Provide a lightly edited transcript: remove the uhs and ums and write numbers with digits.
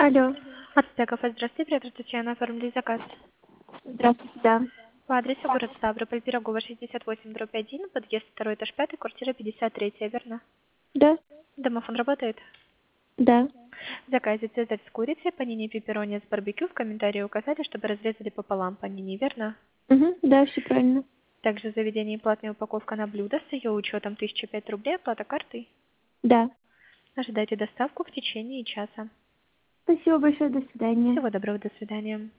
Алло. От кафе. Здравствуйте, привет, Татьяна, оформили заказ. Здравствуйте, да. По адресу город Ставрополь, Пирогова, 68/1, подъезд 2, этаж 5, квартира 53, верно? Да, Домофон работает? да. Заказе цезарь с курицей, панини пепперони с барбекю. В комментарии указали, чтобы разрезали пополам панини, верно? Угу, да, все правильно. Также в заведении платная упаковка на блюдо с ее учетом 1005 рублей, оплата картой. Да. Ожидайте доставку в течение часа. Спасибо большое, до свидания. Всего доброго, до свидания.